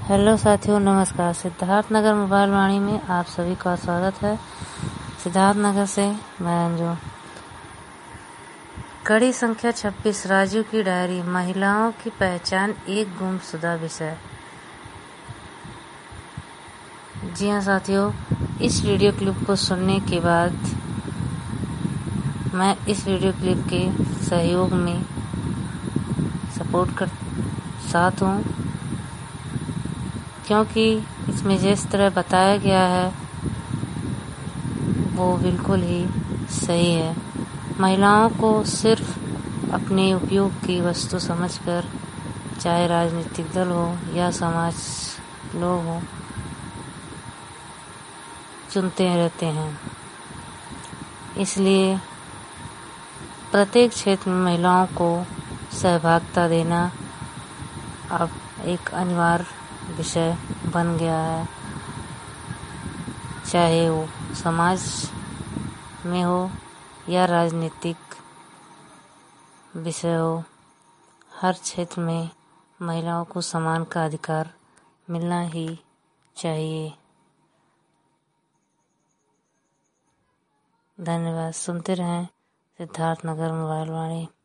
Hello साथियों, नमस्कार। Siddharth Nagar mobile वाणी में आप सभी का स्वागत है। सिद्धार्थ नगर से मैं अंजू। कड़ी संख्या 26, राजू की डायरी। महिलाओं की पहचान एक गुमशुदा विषय। जी हाँ साथियों, इस वीडियो क्लिप को सुनने के बाद मैं इस वीडियो क्लिप के सहयोग में साथ हूँ, क्योंकि इसमें जिस तरह बताया गया है वो बिल्कुल ही सही है। महिलाओं को सिर्फ अपने उपयोग की वस्तु समझकर, चाहे राजनीतिक दल हो या समाज लोग हो, चुनते रहते हैं। इसलिए प्रत्येक क्षेत्र में महिलाओं को सहभागिता देना अब एक अनिवार्य विषय बन गया है। चाहे वो समाज में हो या राजनीतिक विषय हो, हर क्षेत्र में महिलाओं को समान का अधिकार मिलना ही चाहिए। धन्यवाद। सुनते रहें सिद्धार्थ नगर मोबाइल वाणी।